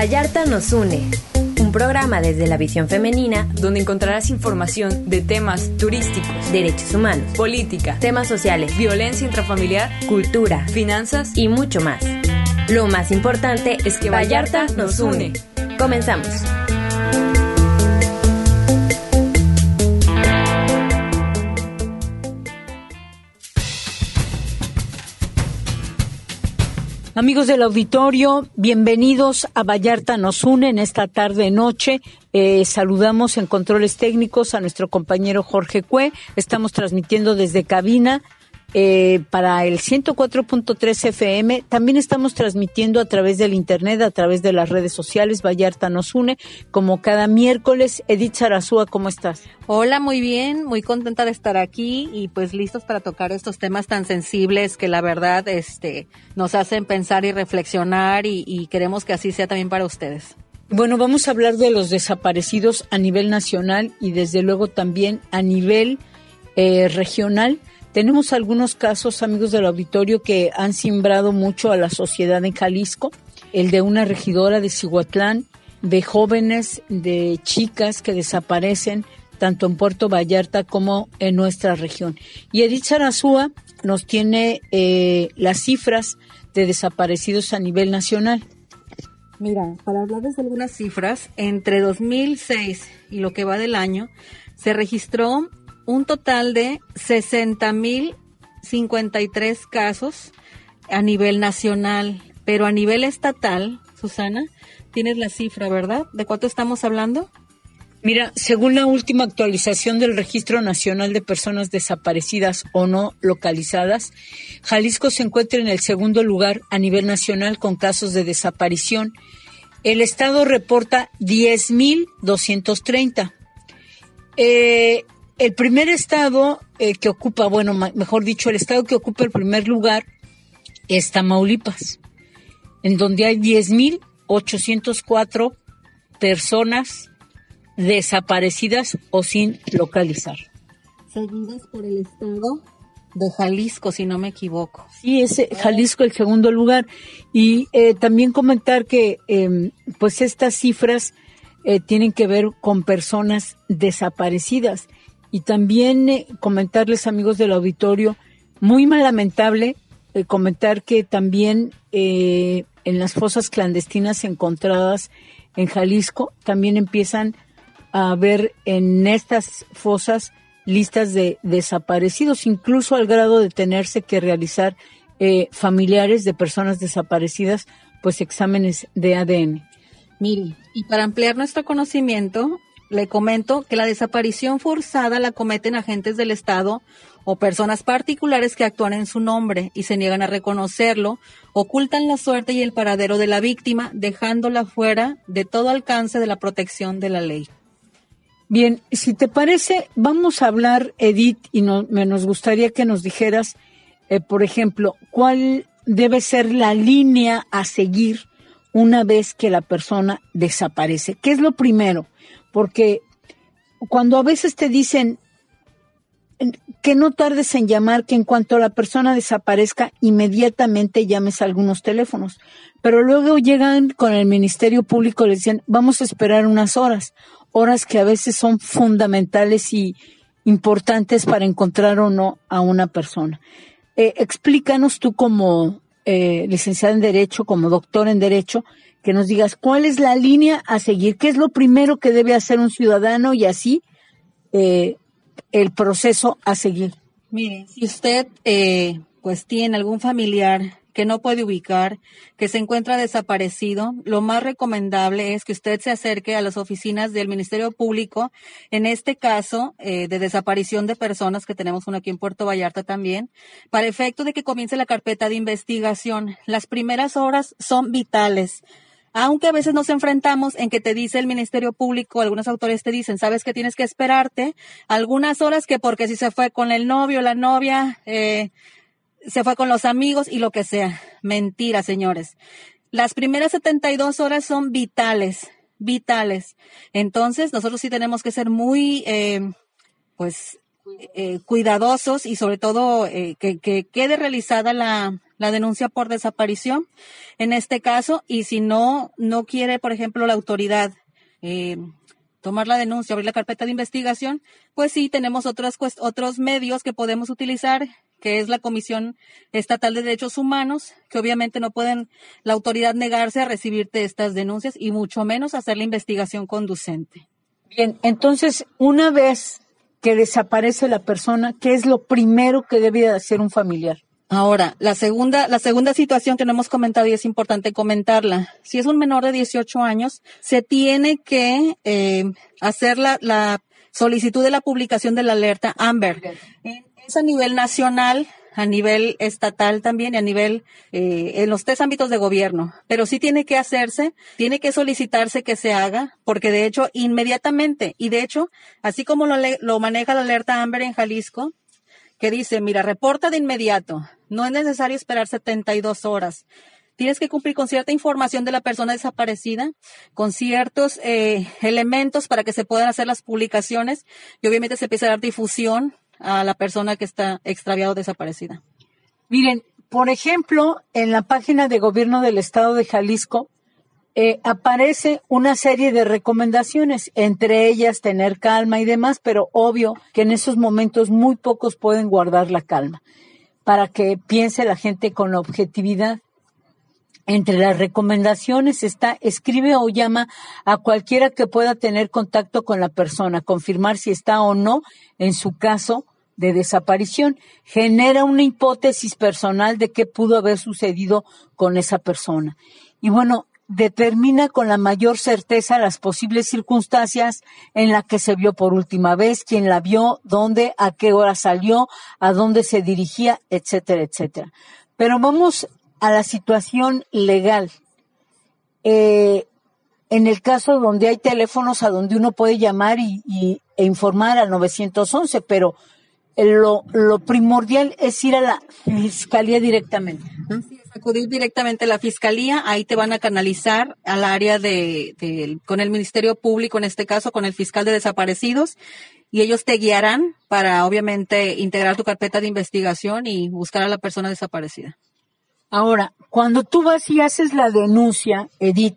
Vallarta nos une. Un programa desde la visión femenina donde encontrarás información de temas turísticos, derechos humanos, política, temas sociales, violencia intrafamiliar, cultura, finanzas y mucho más. Lo más importante es que Vallarta nos une. Comenzamos. Amigos del auditorio, bienvenidos a Vallarta nos une en esta tarde-noche. Saludamos en controles técnicos a nuestro compañero Jorge Cue. Estamos transmitiendo desde cabina para el 104.3 FM. También estamos transmitiendo a través del internet, a través de las redes sociales. Vallarta nos une, como cada miércoles. Edith Sarazúa, ¿cómo estás? Hola, muy bien, muy contenta de estar aquí y pues listos para tocar estos temas tan sensibles que la verdad nos hacen pensar y reflexionar y queremos que así sea también para ustedes. Bueno, vamos a hablar de los desaparecidos a nivel nacional y desde luego también a nivel regional. Tenemos algunos casos, amigos del auditorio, que han simbrado mucho a la sociedad en Jalisco. El de una regidora de Cihuatlán, de jóvenes, de chicas que desaparecen tanto en Puerto Vallarta como en nuestra región. Y Edith Sarazúa nos tiene las cifras de desaparecidos a nivel nacional. Mira, para hablarles de algunas cifras, entre 2006 y lo que va del año, se registró un total de 60,053 casos a nivel nacional, pero a nivel estatal, Susana, tienes la cifra, ¿verdad? ¿De cuánto estamos hablando? Mira, según la última actualización del Registro Nacional de Personas Desaparecidas o No Localizadas, Jalisco se encuentra en el segundo lugar a nivel nacional con casos de desaparición. El estado reporta 10,230. El primer estado que ocupa, mejor dicho, el estado que ocupa el primer lugar es Tamaulipas, en donde hay 10,804 personas desaparecidas o sin localizar. Seguidas por el estado de Jalisco, si no me equivoco. Sí, es Jalisco el segundo lugar. Y también comentar que pues estas cifras tienen que ver con personas desaparecidas. Y también comentarles, amigos del auditorio, muy lamentable comentar que también en las fosas clandestinas encontradas en Jalisco también empiezan a ver en estas fosas listas de desaparecidos, incluso al grado de tenerse que realizar familiares de personas desaparecidas, pues exámenes de ADN. Mire, y para ampliar nuestro conocimiento, le comento que la desaparición forzada la cometen agentes del Estado o personas particulares que actúan en su nombre y se niegan a reconocerlo, ocultan la suerte y el paradero de la víctima, dejándola fuera de todo alcance de la protección de la ley. Bien, si te parece, vamos a hablar, Edith, y nos gustaría que nos dijeras, por ejemplo, cuál debe ser la línea a seguir una vez que la persona desaparece. ¿Qué es lo primero? Porque cuando a veces te dicen que no tardes en llamar, que en cuanto la persona desaparezca, inmediatamente llames a algunos teléfonos. Pero luego llegan con el Ministerio Público y les dicen, vamos a esperar unas horas que a veces son fundamentales y importantes para encontrar o no a una persona. Explícanos tú como licenciada en Derecho, como doctor en Derecho, que nos digas cuál es la línea a seguir, qué es lo primero que debe hacer un ciudadano y así el proceso a seguir. Mire, si usted pues tiene algún familiar que no puede ubicar, que se encuentra desaparecido, lo más recomendable es que usted se acerque a las oficinas del Ministerio Público, en este caso de desaparición de personas, que tenemos uno aquí en Puerto Vallarta también, para efecto de que comience la carpeta de investigación. Las primeras horas son vitales. Aunque a veces nos enfrentamos en que te dice el Ministerio Público, algunas autoridades te dicen, sabes que tienes que esperarte algunas horas, que porque si se fue con el novio, la novia, se fue con los amigos y lo que sea. Mentira, señores. Las primeras 72 horas son vitales. Entonces, nosotros sí tenemos que ser muy, cuidadosos y sobre todo que quede realizada la la denuncia por desaparición en este caso, y si no quiere, por ejemplo, la autoridad tomar la denuncia, abrir la carpeta de investigación, pues sí, tenemos otros medios que podemos utilizar, que es la Comisión Estatal de Derechos Humanos, que obviamente no pueden la autoridad negarse a recibirte estas denuncias y mucho menos hacer la investigación conducente. Bien, entonces, una vez que desaparece la persona, ¿qué es lo primero que debe hacer un familiar? Ahora, la segunda situación que no hemos comentado y es importante comentarla. Si es un menor de 18 años, se tiene que hacer la solicitud de la publicación de la alerta Amber. Es a nivel nacional, a nivel estatal también y a nivel, en los 3 ámbitos de gobierno. Pero sí tiene que hacerse, tiene que solicitarse que se haga, porque de hecho, inmediatamente, y de hecho, así como lo maneja la alerta Amber en Jalisco, que dice, mira, reporta de inmediato, no es necesario esperar 72 horas. Tienes que cumplir con cierta información de la persona desaparecida, con ciertos elementos para que se puedan hacer las publicaciones y obviamente se empieza a dar difusión a la persona que está extraviada o desaparecida. Miren, por ejemplo, en la página de gobierno del estado de Jalisco aparece una serie de recomendaciones, entre ellas tener calma y demás, pero obvio que en esos momentos muy pocos pueden guardar la calma, para que piense la gente con objetividad. Entre las recomendaciones está, escribe o llama a cualquiera que pueda tener contacto con la persona, confirmar si está o no en su caso de desaparición, genera una hipótesis personal de qué pudo haber sucedido con esa persona. Y bueno, determina con la mayor certeza las posibles circunstancias en las que se vio por última vez, quién la vio, dónde, a qué hora salió, a dónde se dirigía, etcétera, etcétera. Pero vamos a la situación legal. En el caso donde hay teléfonos a donde uno puede llamar e informar al 911, pero lo primordial es ir a la fiscalía directamente. Acudir directamente a la fiscalía, ahí te van a canalizar al área con el Ministerio Público, en este caso con el fiscal de desaparecidos, y ellos te guiarán para obviamente integrar tu carpeta de investigación y buscar a la persona desaparecida. Ahora, cuando tú vas y haces la denuncia, Edith,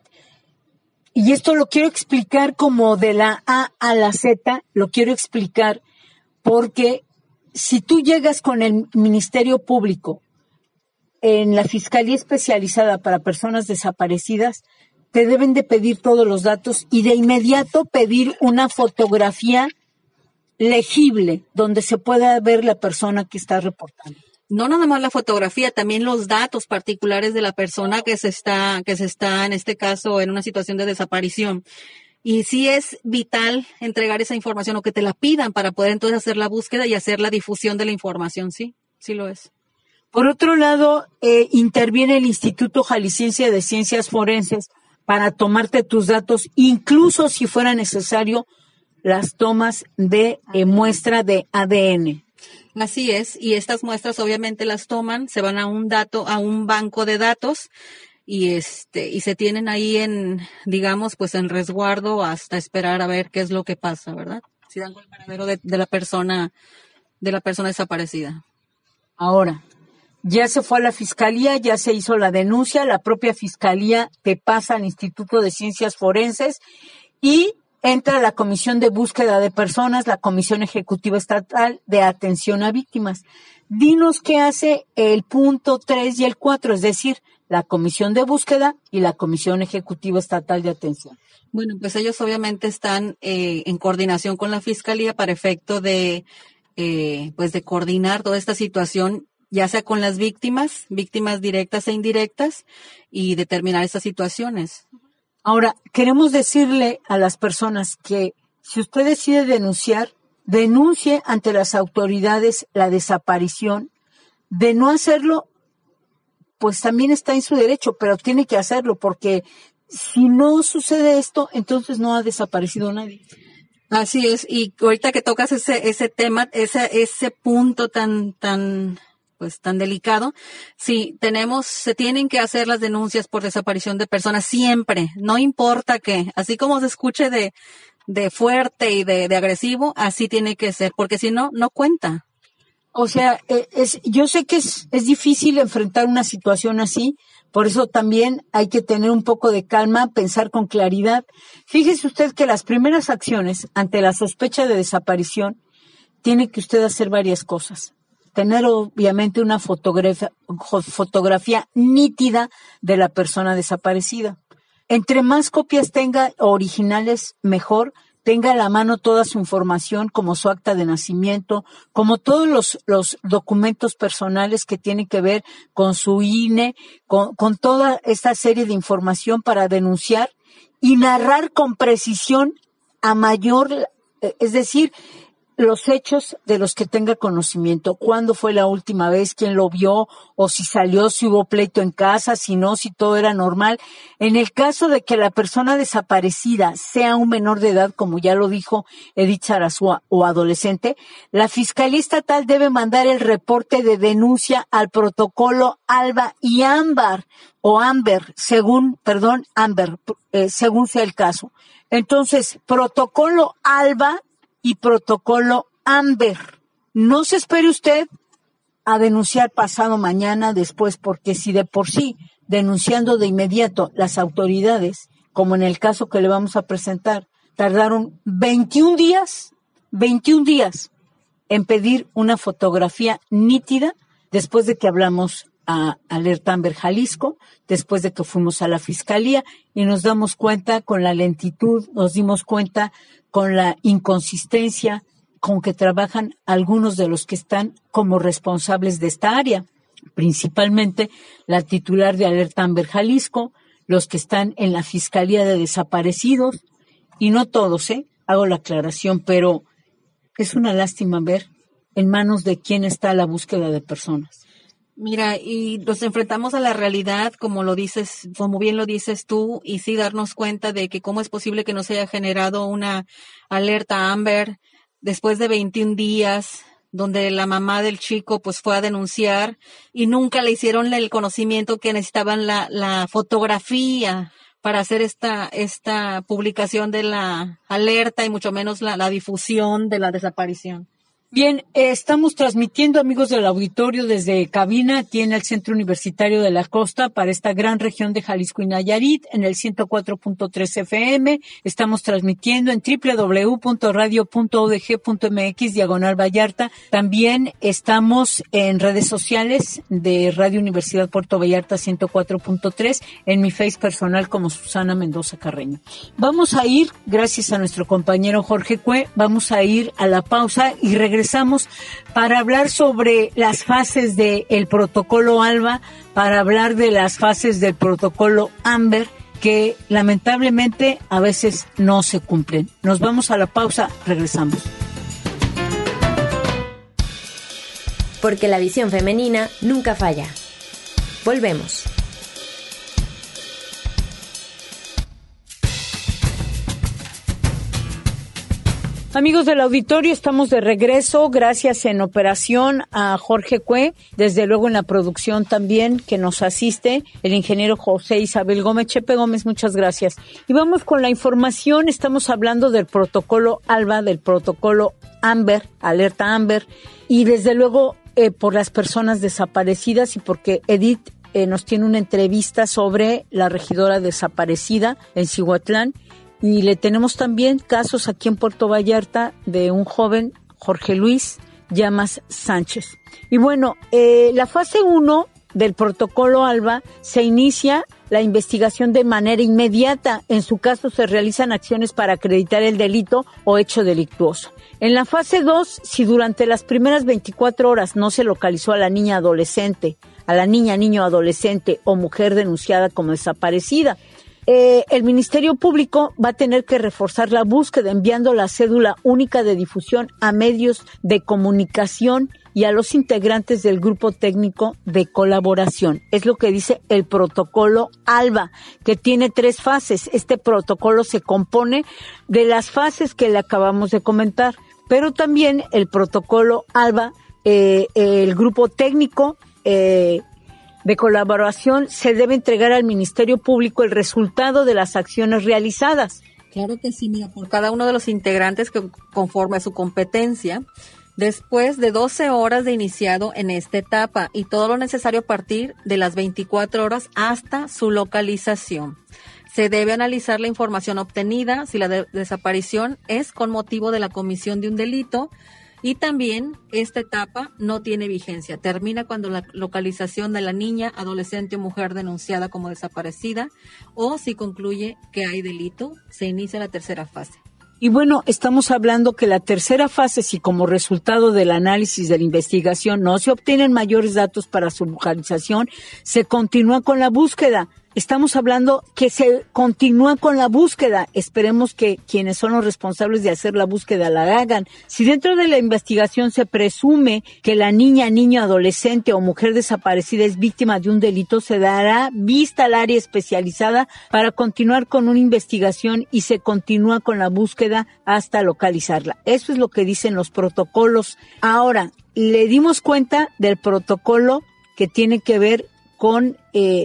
y esto lo quiero explicar como de la A a la Z, lo quiero explicar porque si tú llegas con el Ministerio Público en la Fiscalía Especializada para Personas Desaparecidas, te deben de pedir todos los datos y de inmediato pedir una fotografía legible donde se pueda ver la persona que está reportando. No nada más la fotografía, también los datos particulares de la persona que se está en este caso en una situación de desaparición. Y sí es vital entregar esa información o que te la pidan para poder entonces hacer la búsqueda y hacer la difusión de la información. Sí lo es. Por otro lado, interviene el Instituto Jalisciense de Ciencias Forenses para tomarte tus datos, incluso si fuera necesario las tomas de muestra de ADN. Así es, y estas muestras obviamente las toman, se van a un banco de datos y se tienen ahí en resguardo hasta esperar a ver qué es lo que pasa, ¿verdad? Si dan con el paradero de la persona desaparecida. Ahora, ya se fue a la fiscalía, ya se hizo la denuncia, la propia fiscalía te pasa al Instituto de Ciencias Forenses y entra la Comisión de Búsqueda de Personas, la Comisión Ejecutiva Estatal de Atención a Víctimas. Dinos qué hace el punto 3 y el 4, es decir, la Comisión de Búsqueda y la Comisión Ejecutiva Estatal de Atención. Bueno, pues ellos obviamente están en coordinación con la Fiscalía para efecto de coordinar toda esta situación, ya sea con las víctimas directas e indirectas, y determinar estas situaciones. Ahora, queremos decirle a las personas que si usted decide denunciar, denuncie ante las autoridades la desaparición. De no hacerlo, pues también está en su derecho, pero tiene que hacerlo porque si no sucede esto, entonces no ha desaparecido nadie. Así es, y ahorita que tocas ese tema, ese punto tan delicado, sí, se tienen que hacer las denuncias por desaparición de personas siempre, no importa qué, así como se escuche de fuerte y de agresivo, así tiene que ser, porque si no, no cuenta. O sea, yo sé que es difícil enfrentar una situación así, por eso también hay que tener un poco de calma, pensar con claridad. Fíjese usted que las primeras acciones ante la sospecha de desaparición, tiene que usted hacer varias cosas. Tener obviamente una fotografía nítida de la persona desaparecida. Entre más copias tenga originales, mejor. Tenga a la mano toda su información, como su acta de nacimiento, como todos los documentos personales que tienen que ver con su INE, con toda esta serie de información para denunciar y narrar con precisión a mayor, es decir, los hechos de los que tenga conocimiento. ¿Cuándo fue la última vez? ¿Quién lo vio? O si salió, si hubo pleito en casa, si no, si todo era normal. En el caso de que la persona desaparecida sea un menor de edad, como ya lo dijo Edith Sarasúa, o adolescente, la Fiscalía Estatal debe mandar el reporte de denuncia al protocolo ALBA y AMBER, según sea el caso. Entonces, protocolo ALBA y protocolo AMBER. No se espere usted a denunciar pasado mañana, después, porque si de por sí, denunciando de inmediato las autoridades, como en el caso que le vamos a presentar, tardaron 21 días en pedir una fotografía nítida, después de que hablamos a Alerta Amber Jalisco, después de que fuimos a la Fiscalía y nos damos cuenta con la lentitud, nos dimos cuenta con la inconsistencia con que trabajan algunos de los que están como responsables de esta área, principalmente la titular de Alerta Amber Jalisco, los que están en la Fiscalía de Desaparecidos, y no todos, hago la aclaración, pero es una lástima ver en manos de quién está la búsqueda de personas. Mira, y nos enfrentamos a la realidad, como bien lo dices tú, y sí darnos cuenta de que cómo es posible que no se haya generado una alerta Amber después de 21 días, donde la mamá del chico pues fue a denunciar y nunca le hicieron el conocimiento que necesitaban la fotografía para hacer esta publicación de la alerta y mucho menos la difusión de la desaparición. Bien, estamos transmitiendo, amigos del auditorio, desde cabina aquí en el Centro Universitario de la Costa para esta gran región de Jalisco y Nayarit en el 104.3 FM. Estamos transmitiendo en www.radio.udg.mx/Vallarta. También estamos en redes sociales de Radio Universidad Puerto Vallarta 104.3, en mi face personal como Susana Mendoza Carreño. Vamos a ir, gracias a nuestro compañero Jorge Cue, vamos a ir a la pausa y regresamos para hablar sobre las fases del protocolo ALBA, para hablar de las fases del protocolo AMBER, que lamentablemente a veces no se cumplen. Nos vamos a la pausa, regresamos. Porque la visión femenina nunca falla. Volvemos. Amigos del auditorio, estamos de regreso. Gracias en operación a Jorge Cue, desde luego en la producción también que nos asiste el ingeniero José Isabel Gómez. Chepe Gómez, muchas gracias. Y vamos con la información. Estamos hablando del protocolo ALBA, del protocolo AMBER, Alerta AMBER, y desde luego por las personas desaparecidas y porque Edith nos tiene una entrevista sobre la regidora desaparecida en Cihuatlán. Y le tenemos también casos aquí en Puerto Vallarta de un joven, Jorge Luis Llamas Sánchez. Y bueno, la fase 1 del protocolo ALBA se inicia la investigación de manera inmediata. En su caso se realizan acciones para acreditar el delito o hecho delictuoso. En la fase 2, si durante las primeras 24 horas no se localizó a la niña adolescente, a la niña, niño adolescente o mujer denunciada como desaparecida, el Ministerio Público va a tener que reforzar la búsqueda enviando la cédula única de difusión a medios de comunicación y a los integrantes del grupo técnico de colaboración. Es lo que dice el protocolo ALBA, que tiene 3 fases. Este protocolo se compone de las fases que le acabamos de comentar, pero también el protocolo ALBA, el grupo técnico de colaboración se debe entregar al Ministerio Público el resultado de las acciones realizadas. Claro que sí, mira, por cada uno de los integrantes que conforme a su competencia, Después de 12 horas de iniciado en esta etapa y todo lo necesario a partir de las 24 horas hasta su localización. Se debe analizar la información obtenida si la desaparición es con motivo de la comisión de un delito y también esta etapa no tiene vigencia. Termina cuando la localización de la niña, adolescente o mujer denunciada como desaparecida o si concluye que hay delito, se inicia la tercera fase. Y bueno, estamos hablando que la tercera fase, si como resultado del análisis de la investigación no se obtienen mayores datos para su localización, se continúa con la búsqueda. Estamos hablando que se continúa con la búsqueda. Esperemos que quienes son los responsables de hacer la búsqueda la hagan. Si dentro de la investigación se presume que la niña, niño, adolescente o mujer desaparecida es víctima de un delito, se dará vista al área especializada para continuar con una investigación y se continúa con la búsqueda hasta localizarla. Eso es lo que dicen los protocolos. Ahora, le dimos cuenta del protocolo que tiene que ver con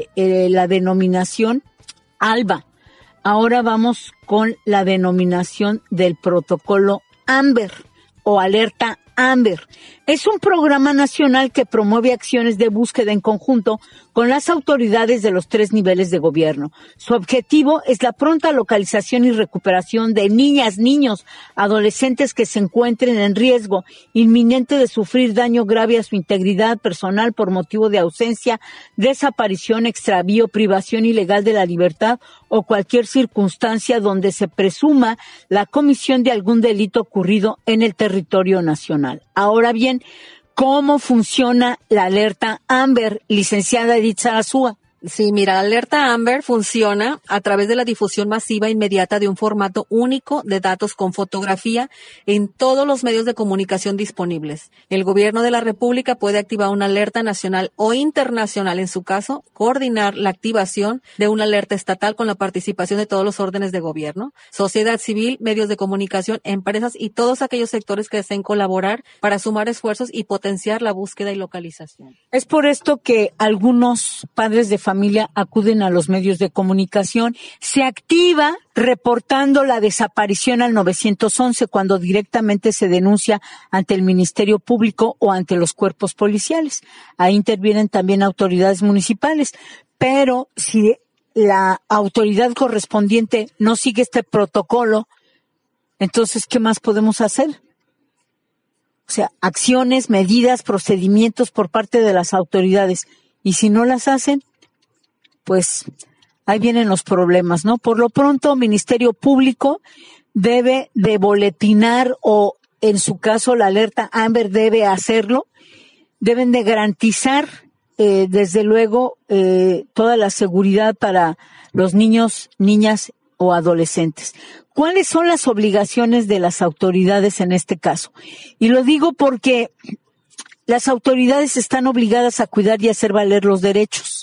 la denominación ALBA. Ahora vamos con la denominación del protocolo AMBER o alerta AMBER. Es un programa nacional que promueve acciones de búsqueda en conjunto con las autoridades de los 3 niveles de gobierno. Su objetivo es la pronta localización y recuperación de niñas, niños, adolescentes que se encuentren en riesgo inminente de sufrir daño grave a su integridad personal por motivo de ausencia, desaparición, extravío, privación ilegal de la libertad o cualquier circunstancia donde se presuma la comisión de algún delito ocurrido en el territorio nacional. Ahora bien, ¿cómo funciona la alerta AMBER, licenciada Edith Sarasúa? Sí, mira, la alerta AMBER funciona a través de la difusión masiva e inmediata de un formato único de datos con fotografía en todos los medios de comunicación disponibles. El gobierno de la República puede activar una alerta nacional o internacional, en su caso, coordinar la activación de una alerta estatal con la participación de todos los órdenes de gobierno, sociedad civil, medios de comunicación, empresas y todos aquellos sectores que deseen colaborar para sumar esfuerzos y potenciar la búsqueda y localización. Es por esto que algunos padres de familia acuden a los medios de comunicación. Se activa reportando la desaparición al 911 cuando directamente se denuncia ante el Ministerio Público o ante los cuerpos policiales. Ahí intervienen también autoridades municipales. Pero si la autoridad correspondiente no sigue este protocolo, entonces, ¿qué más podemos hacer? O sea, acciones, medidas, procedimientos por parte de las autoridades. Y si no las hacen, pues ahí vienen los problemas, ¿no? Por lo pronto, Ministerio Público debe de boletinar o, en su caso, la alerta AMBER debe hacerlo. Deben de garantizar, desde luego, toda la seguridad para los niños, niñas o adolescentes. ¿Cuáles son las obligaciones de las autoridades en este caso? Y lo digo porque las autoridades están obligadas a cuidar y hacer valer los derechos.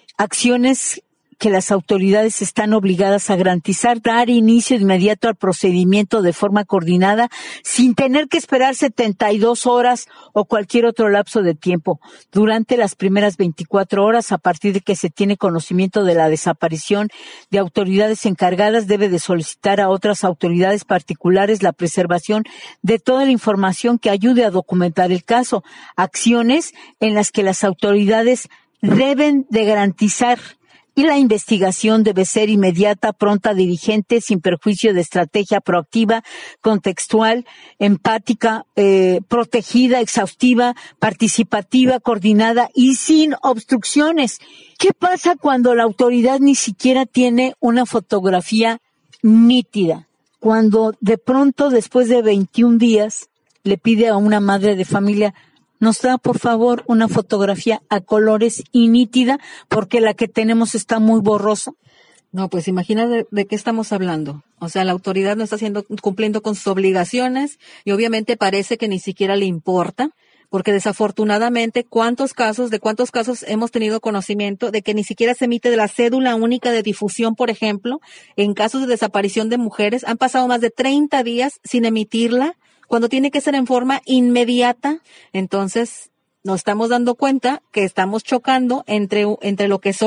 Acciones que las autoridades están obligadas a garantizar, dar inicio inmediato al procedimiento de forma coordinada, sin tener que esperar 72 horas o cualquier otro lapso de tiempo. Durante las primeras 24 horas, a partir de que se tiene conocimiento de la desaparición de autoridades encargadas, debe de solicitar a otras autoridades particulares la preservación de toda la información que ayude a documentar el caso. Acciones en las que las autoridades deben de garantizar y la investigación debe ser inmediata, pronta, diligente, sin perjuicio de estrategia proactiva, contextual, empática, protegida, exhaustiva, participativa, coordinada y sin obstrucciones. ¿Qué pasa cuando la autoridad ni siquiera tiene una fotografía nítida? Cuando de pronto, después de 21 días, le pide a una madre de familia: nos da, por favor, una fotografía a colores y nítida, porque la que tenemos está muy borrosa. No, pues imagina de qué estamos hablando. O sea, la autoridad no está cumpliendo con sus obligaciones y obviamente parece que ni siquiera le importa, porque desafortunadamente, ¿de cuántos casos hemos tenido conocimiento de que ni siquiera se emite de la cédula única de difusión, por ejemplo, en casos de desaparición de mujeres? Han pasado más de 30 días sin emitirla, cuando tiene que ser en forma inmediata. Entonces, nos estamos dando cuenta que estamos chocando entre lo que son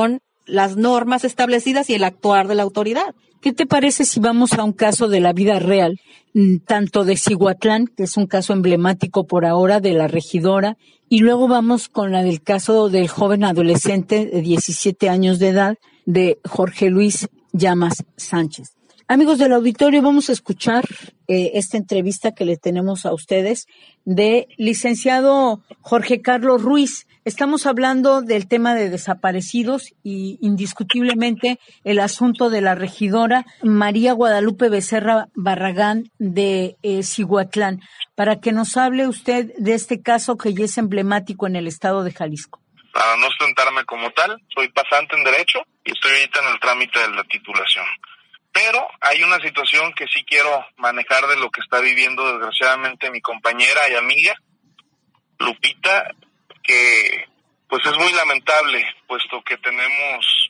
las normas establecidas y el actuar de la autoridad. ¿Qué te parece si vamos a un caso de la vida real, tanto de Cihuatlán, que es un caso emblemático por ahora de la regidora, y luego vamos con la del caso del joven adolescente de 17 años de edad, de Jorge Luis Llamas Sánchez? Amigos del auditorio, vamos a escuchar esta entrevista que le tenemos a ustedes de licenciado Jorge Carlos Ruiz. Estamos hablando del tema de desaparecidos y indiscutiblemente el asunto de la regidora María Guadalupe Becerra Barragán de Cihuatlán, para que nos hable usted de este caso que ya es emblemático en el estado de Jalisco. Para no ostentarme como tal, soy pasante en Derecho y estoy ahorita en el trámite de la titulación. Pero hay una situación que sí quiero manejar de lo que está viviendo desgraciadamente mi compañera y amiga, Lupita, que pues es muy lamentable, puesto que tenemos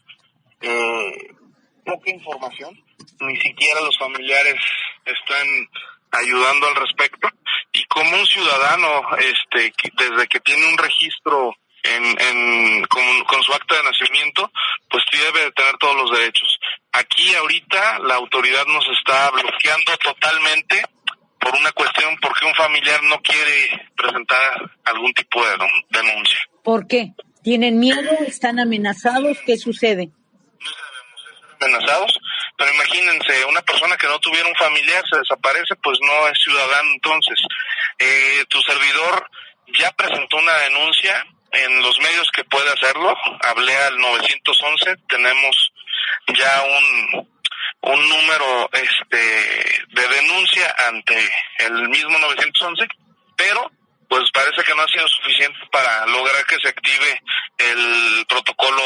poca información, ni siquiera los familiares están ayudando al respecto, y como un ciudadano, desde que tiene un registro con su acta de nacimiento, pues sí debe de tener todos los derechos. Aquí ahorita la autoridad nos está bloqueando totalmente por una cuestión, porque un familiar no quiere presentar algún tipo de denuncia. ¿Por qué? ¿Tienen miedo? ¿Están amenazados? ¿Qué sucede? No sabemos, amenazados, pero imagínense, una persona que no tuviera un familiar se desaparece, pues no es ciudadano. Entonces, tu servidor ya presentó una denuncia en los medios que puede hacerlo, hablé al 911, tenemos ya un número de denuncia ante el mismo 911, pero pues parece que no ha sido suficiente para lograr que se active el protocolo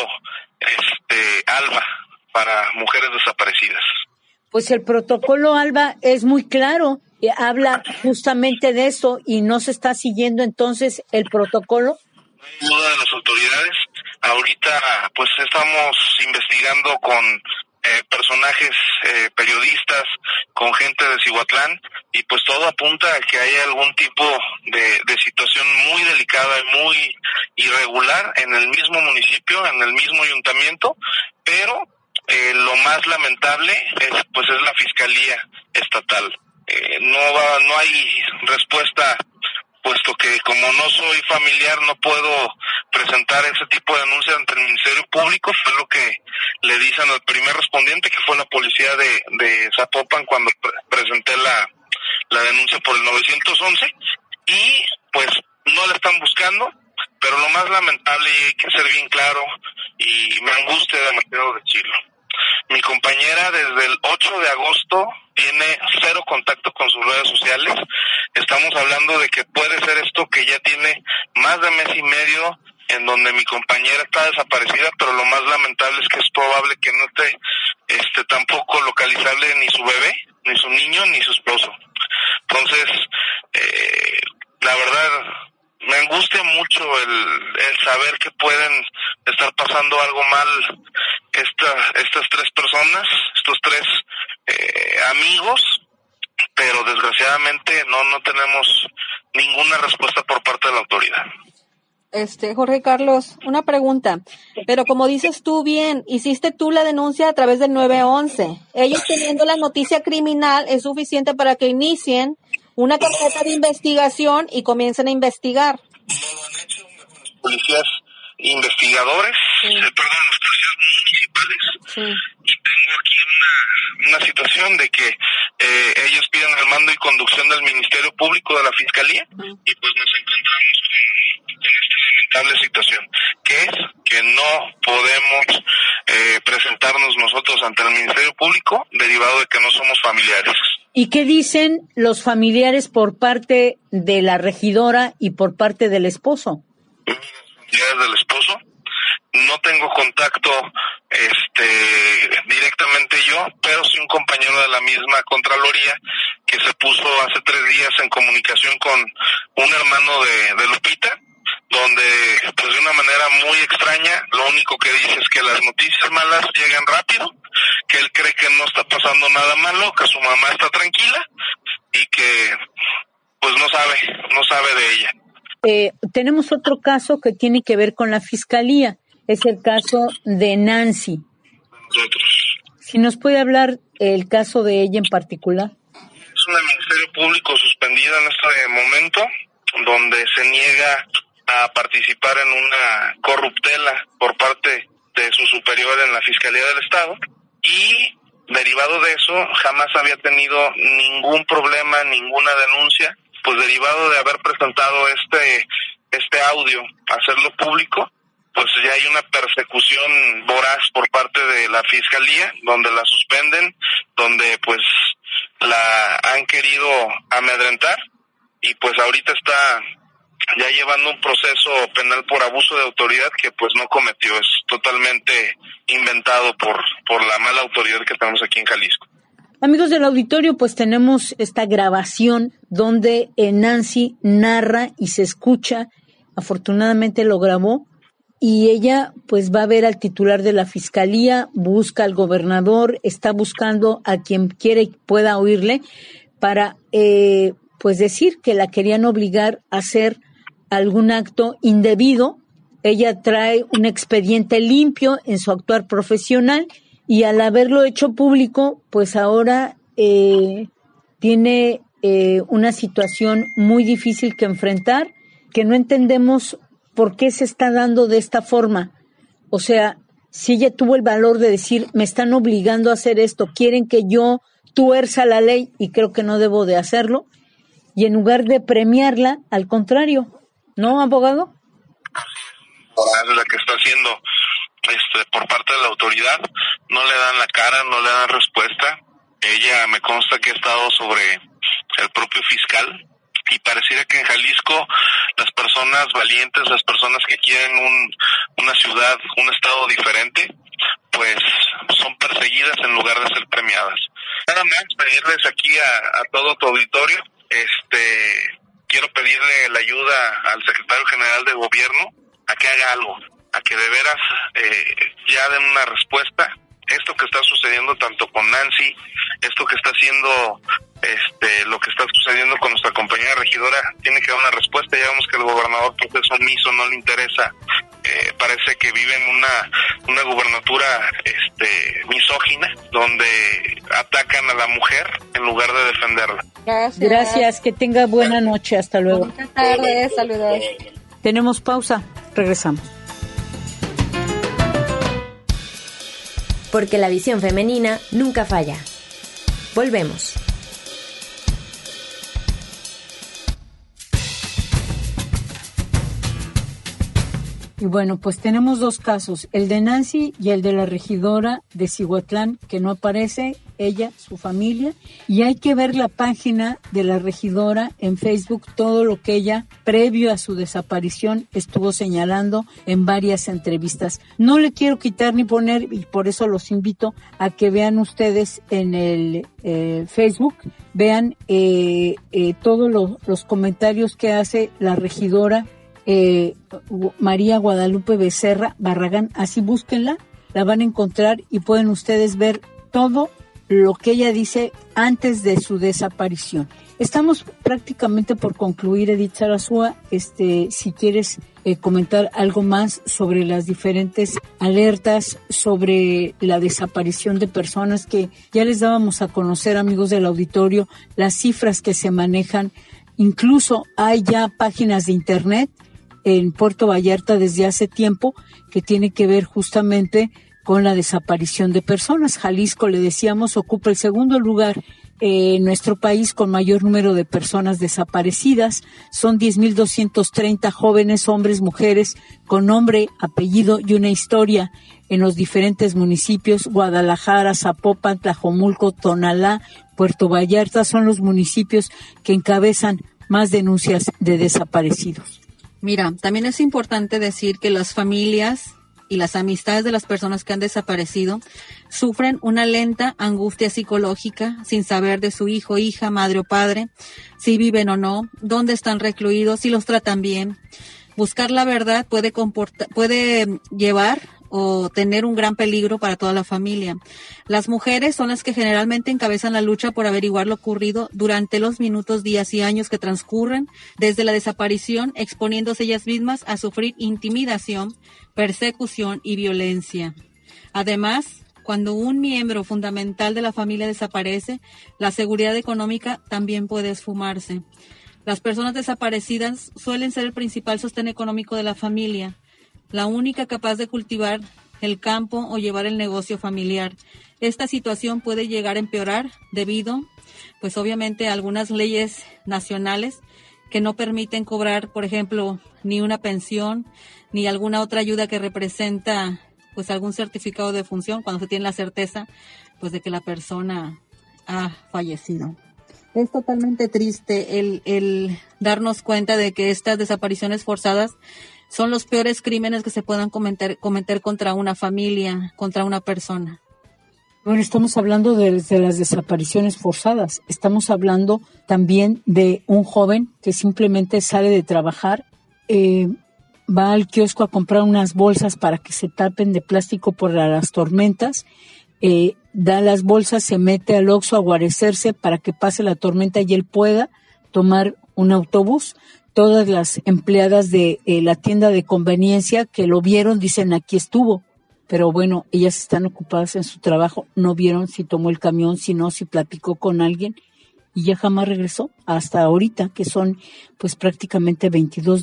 ALBA para mujeres desaparecidas. Pues el protocolo ALBA es muy claro, habla justamente de eso, y no se está siguiendo entonces el protocolo. Duda de las autoridades. Ahorita pues estamos investigando con personajes, periodistas, con gente de Cihuatlán, y pues todo apunta a que hay algún tipo de situación muy delicada y muy irregular en el mismo municipio, en el mismo ayuntamiento, pero lo más lamentable es la Fiscalía Estatal. No hay respuesta, puesto que como no soy familiar no puedo presentar ese tipo de denuncia ante el Ministerio Público. Fue lo que le dicen al primer respondiente, que fue la policía de Zapopan, cuando presenté la denuncia por el 911, y pues no la están buscando. Pero lo más lamentable, y hay que ser bien claro, y me angustia demasiado decirlo, mi compañera desde el 8 de agosto tiene cero contacto con sus redes sociales. Estamos hablando de que puede ser esto que ya tiene más de mes y medio en donde mi compañera está desaparecida, pero lo más lamentable es que es probable que no esté tampoco localizable ni su bebé, ni su niño, ni su esposo. Entonces, la verdad, me angustia mucho el saber que pueden estar pasando algo mal estas tres personas, estos tres amigos, pero desgraciadamente no tenemos ninguna respuesta por parte de la autoridad. Jorge Carlos, una pregunta, pero como dices tú bien, hiciste tú la denuncia a través del 911. Ellos teniendo la noticia criminal es suficiente para que inicien una carpeta de investigación y comiencen a investigar. No lo han hecho los policías investigadores, los policías municipales, y tengo aquí una situación de que ellos piden el mando y conducción del Ministerio Público, de la Fiscalía, y pues nos encontramos con esta lamentable situación, que es que no podemos presentarnos nosotros ante el Ministerio Público, derivado de que no somos familiares. ¿Y qué dicen los familiares por parte de la regidora y por parte del esposo? Los familiares del esposo, no tengo contacto directamente yo, pero sí un compañero de la misma Contraloría que se puso hace 3 días en comunicación con un hermano de Lupita, donde pues de una manera muy extraña lo único que dice es que las noticias malas llegan rápido, que él cree que no está pasando nada malo, que su mamá está tranquila y que pues no sabe de ella. Tenemos otro caso que tiene que ver con la Fiscalía. es el caso de Nancy. Nosotros. Si nos puede hablar el caso de ella en particular. Es una Ministerio Público suspendida en este momento, donde se niega a participar en una corruptela por parte de su superior en la Fiscalía del Estado, y derivado de eso jamás había tenido ningún problema, ninguna denuncia, pues derivado de haber presentado este audio, hacerlo público, pues ya hay una persecución voraz por parte de la Fiscalía, donde la suspenden, donde pues la han querido amedrentar, y pues ahorita está ya llevando un proceso penal por abuso de autoridad que pues no cometió, es totalmente inventado por la mala autoridad que tenemos aquí en Jalisco. Amigos del auditorio, pues tenemos esta grabación donde Nancy narra y se escucha, afortunadamente lo grabó, y ella pues va a ver al titular de la Fiscalía, busca al gobernador, está buscando a quien quiere y pueda oírle para pues decir que la querían obligar a hacer algún acto indebido. Ella trae un expediente limpio en su actuar profesional y al haberlo hecho público, pues ahora tiene una situación muy difícil que enfrentar, que no entendemos por qué se está dando de esta forma. O sea, si ella tuvo el valor de decir, me están obligando a hacer esto, quieren que yo tuerza la ley y creo que no debo de hacerlo, y en lugar de premiarla, al contrario, ¿no, abogado? Es la que está haciendo por parte de la autoridad, no le dan la cara, no le dan respuesta. Ella me consta que ha estado sobre el propio fiscal, y pareciera que en Jalisco las personas valientes, las personas que quieren una ciudad, un estado diferente, pues son perseguidas en lugar de ser premiadas. Nada más pedirles aquí a todo tu auditorio, quiero pedirle la ayuda al secretario general de gobierno a que haga algo, a que de veras ya den una respuesta. Esto que está sucediendo tanto con Nancy, esto que está haciendo, lo que está sucediendo con nuestra compañera regidora, tiene que dar una respuesta. Ya vemos que el gobernador pues es omiso, no le interesa. Parece que vive en una gubernatura misógina, donde atacan a la mujer en lugar de defenderla. Gracias, que tenga buena noche, hasta luego. Buenas tardes, saludos. Tenemos pausa, regresamos. Porque la visión femenina nunca falla. Volvemos. Y bueno, pues tenemos dos casos, el de Nancy y el de la regidora de Zihuatlán, que no aparece, ella, su familia, y hay que ver la página de la regidora en Facebook, todo lo que ella, previo a su desaparición, estuvo señalando en varias entrevistas. No le quiero quitar ni poner, y por eso los invito a que vean ustedes en el Facebook, vean todos los comentarios que hace la regidora María Guadalupe Becerra Barragán, así búsquenla, la van a encontrar y pueden ustedes ver todo lo que ella dice antes de su desaparición. Estamos prácticamente por concluir, Edith Sarasúa, si quieres comentar algo más sobre las diferentes alertas sobre la desaparición de personas que ya les dábamos a conocer, amigos del auditorio, las cifras que se manejan, incluso hay ya páginas de internet en Puerto Vallarta desde hace tiempo que tiene que ver justamente con la desaparición de personas. Jalisco, le decíamos, ocupa el segundo lugar en nuestro país con mayor número de personas desaparecidas. Son 10,230 jóvenes, hombres, mujeres, con nombre, apellido y una historia en los diferentes municipios. Guadalajara, Zapopan, Tlajomulco, Tonalá, Puerto Vallarta son los municipios que encabezan más denuncias de desaparecidos. Mira, también es importante decir que las familias y las amistades de las personas que han desaparecido sufren una lenta angustia psicológica sin saber de su hijo, hija, madre o padre, si viven o no, dónde están recluidos, si los tratan bien. Buscar la verdad puede llevar o tener un gran peligro para toda la familia. Las mujeres son las que generalmente encabezan la lucha por averiguar lo ocurrido durante los minutos, días y años que transcurren desde la desaparición, exponiéndose ellas mismas a sufrir intimidación, persecución y violencia. Además, cuando un miembro fundamental de la familia desaparece, la seguridad económica también puede esfumarse. Las personas desaparecidas suelen ser el principal sostén económico de la familia, la única capaz de cultivar el campo o llevar el negocio familiar. Esta situación puede llegar a empeorar debido, pues obviamente, a algunas leyes nacionales que no permiten cobrar, por ejemplo, ni una pensión, ni alguna otra ayuda que representa, pues, algún certificado de defunción cuando se tiene la certeza, pues, de que la persona ha fallecido. Es totalmente triste el darnos cuenta de que estas desapariciones forzadas son los peores crímenes que se puedan cometer contra una familia, contra una persona. Bueno, estamos hablando de las desapariciones forzadas. Estamos hablando también de un joven que simplemente sale de trabajar, va al kiosco a comprar unas bolsas para que se tapen de plástico por las tormentas, da las bolsas, se mete al Oxxo a guarecerse para que pase la tormenta y él pueda tomar un autobús. Todas las empleadas de la tienda de conveniencia que lo vieron dicen aquí estuvo, pero bueno, ellas están ocupadas en su trabajo, no vieron si tomó el camión, si no, si platicó con alguien y ya jamás regresó hasta ahorita, que son pues prácticamente 23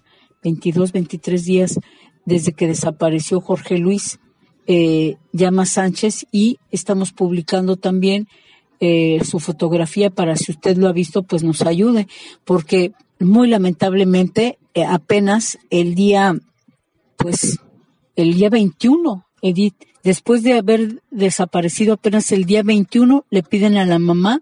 días desde que desapareció Jorge Luis Llamas Sánchez, y estamos publicando también su fotografía para, si usted lo ha visto, pues nos ayude, porque muy lamentablemente apenas el día 21, Edith, después de haber desaparecido apenas el día 21, le piden a la mamá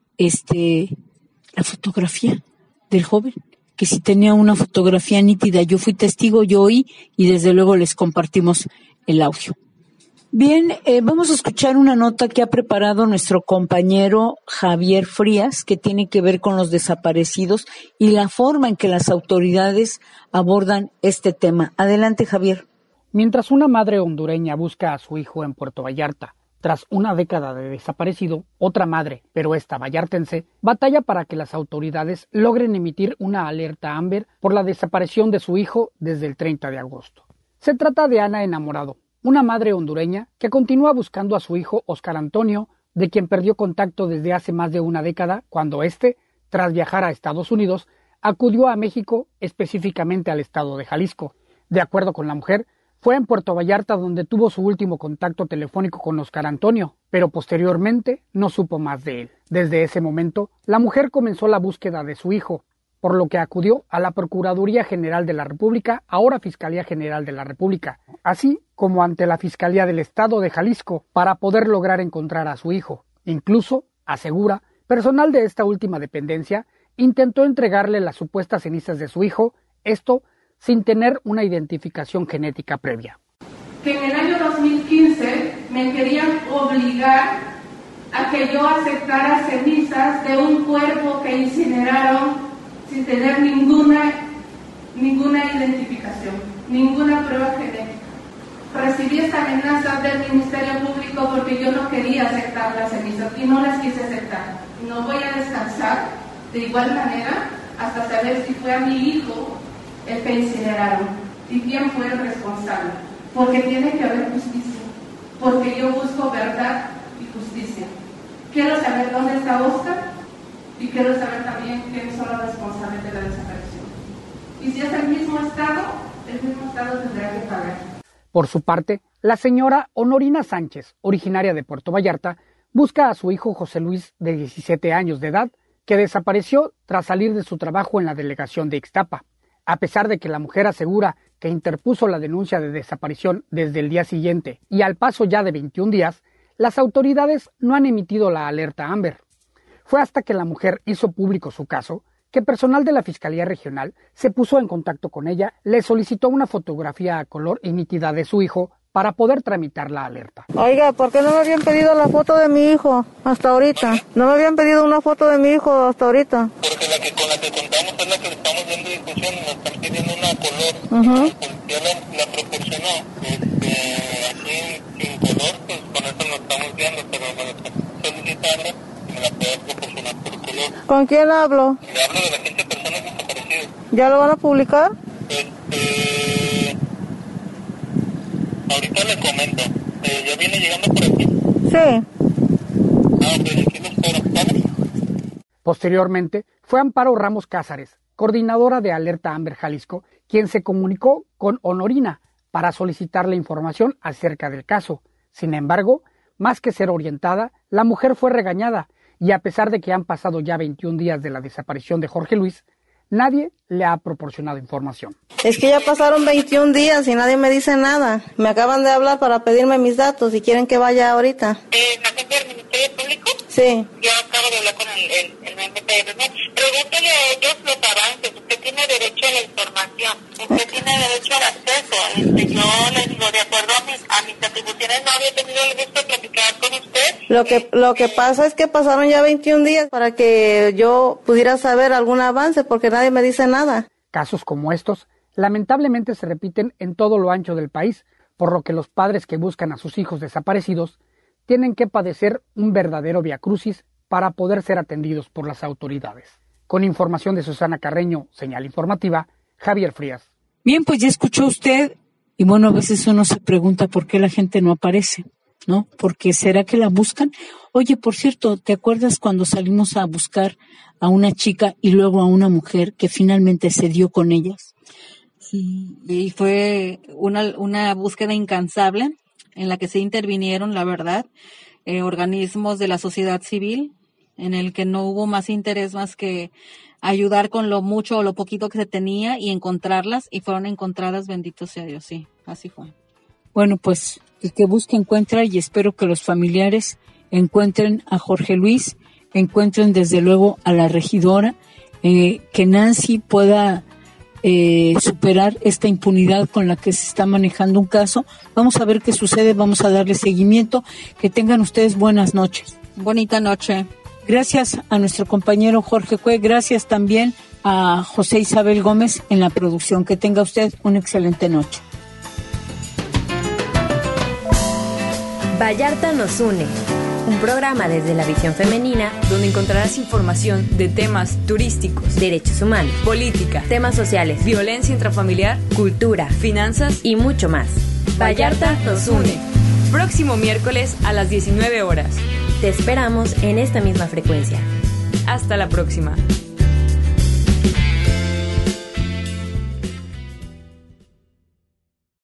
la fotografía del joven, que si tenía una fotografía nítida. Yo fui testigo, yo oí, y desde luego les compartimos el audio. Bien, vamos a escuchar una nota que ha preparado nuestro compañero Javier Frías, que tiene que ver con los desaparecidos y la forma en que las autoridades abordan este tema. Adelante, Javier. Mientras una madre hondureña busca a su hijo en Puerto Vallarta, tras una década de desaparecido, otra madre, pero esta vallartense, batalla para que las autoridades logren emitir una alerta Amber por la desaparición de su hijo desde el 30 de agosto. Se trata de Ana Enamorado, una madre hondureña que continúa buscando a su hijo Oscar Antonio, de quien perdió contacto desde hace más de una década, cuando tras viajar a Estados Unidos, acudió a México, específicamente al estado de Jalisco. De acuerdo con la mujer, fue en Puerto Vallarta donde tuvo su último contacto telefónico con Oscar Antonio, pero posteriormente no supo más de él. Desde ese momento, la mujer comenzó la búsqueda de su hijo, por lo que acudió a la Procuraduría General de la República, ahora Fiscalía General de la República, así como ante la Fiscalía del Estado de Jalisco, para poder lograr encontrar a su hijo. Incluso, asegura, personal de esta última dependencia intentó entregarle las supuestas cenizas de su hijo, esto sin tener una identificación genética previa. Que en el año 2015 me querían obligar a que yo aceptara cenizas de un cuerpo que incineraron sin tener ninguna identificación, ninguna prueba genética. Recibí esta amenaza del Ministerio Público porque yo no quería aceptar las cenizas y no las quise aceptar. No voy a descansar de igual manera hasta saber si fue a mi hijo el que incineraron y quién fue el responsable, porque tiene que haber justicia, porque yo busco verdad y justicia. Quiero saber dónde está Oscar y quiero saber también quiénes son los responsables de la desaparición. Y si es el mismo Estado tendrá que pagar. Por su parte, la señora Honorina Sánchez, originaria de Puerto Vallarta, busca a su hijo José Luis, de 17 años de edad, que desapareció tras salir de su trabajo en la delegación de Ixtapa. A pesar de que la mujer asegura que interpuso la denuncia de desaparición desde el día siguiente y al paso ya de 21 días, las autoridades no han emitido la alerta Amber. Fue hasta que la mujer hizo público su caso que personal de la Fiscalía Regional se puso en contacto con ella, le solicitó una fotografía a color y nítida de su hijo para poder tramitar la alerta. Oiga, ¿por qué no me habían pedido la foto de mi hijo hasta ahorita? No me habían pedido una foto de mi hijo hasta ahorita. Porque Pues la que con la que contamos es la que le estamos dando difusión, nos están pidiendo una color. Uh-huh. El policía la proporcionó, así sin color, pues con eso nos estamos viendo, pero me lo estoy solicitando y me la puedes proporcionar por color. ¿Con quién hablo? Le hablo de la agencia de personas desaparecidas. ¿Ya lo van a publicar? Ahorita le comento, ya viene llegando por aquí. Sí. Pues aquí lo espero, ¿vale? Posteriormente, fue Amparo Ramos Cázares, coordinadora de Alerta Amber Jalisco, quien se comunicó con Honorina para solicitarle información acerca del caso. Sin embargo, más que ser orientada, la mujer fue regañada y a pesar de que han pasado ya 21 días de la desaparición de Jorge Luis, nadie le ha proporcionado información. Es que ya pasaron 21 días y nadie me dice nada. Me acaban de hablar para pedirme mis datos y quieren que vaya ahorita. ¿La gente del Ministerio Público? Sí. Yo acabo de hablar con el MPR, ¿no? Pregúntele a ellos los avances. Usted tiene derecho a la información. Usted tiene derecho al acceso. Yo les digo, de acuerdo a mis atribuciones, no había tenido el gusto de platicar con usted. Lo que pasa es que pasaron ya 21 días para que yo pudiera saber algún avance porque nadie me dice nada. Casos como estos, lamentablemente se repiten en todo lo ancho del país, por lo que los padres que buscan a sus hijos desaparecidos tienen que padecer un verdadero viacrucis para poder ser atendidos por las autoridades. Con información de Susana Carreño, Señal Informativa, Javier Frías. Bien, pues ya escuchó usted, y bueno, a veces uno se pregunta por qué la gente no aparece, ¿no? Porque ¿será que la buscan? Oye, por cierto, ¿te acuerdas cuando salimos a buscar a una chica y luego a una mujer que finalmente se dio con ellas? Sí, y fue una búsqueda incansable en la que se intervinieron, la verdad, organismos de la sociedad civil, en el que no hubo más interés más que ayudar con lo mucho o lo poquito que se tenía y encontrarlas, y fueron encontradas, bendito sea Dios, sí, así fue. Bueno, pues el que busca encuentra, y espero que los familiares encuentren a Jorge Luis, encuentren desde luego a la regidora, que Nancy pueda superar esta impunidad con la que se está manejando un caso. Vamos a ver qué sucede, vamos a darle seguimiento. Que tengan ustedes buenas noches. Bonita noche. Gracias a nuestro compañero Jorge Cue, gracias también a José Isabel Gómez en la producción. Que tenga usted una excelente noche. Vallarta nos une. Un programa desde la visión femenina donde encontrarás información de temas turísticos, derechos humanos, política, temas sociales, violencia intrafamiliar, cultura, finanzas y mucho más. Vallarta nos une. Próximo miércoles a las 19 horas. Te esperamos en esta misma frecuencia. Hasta la próxima.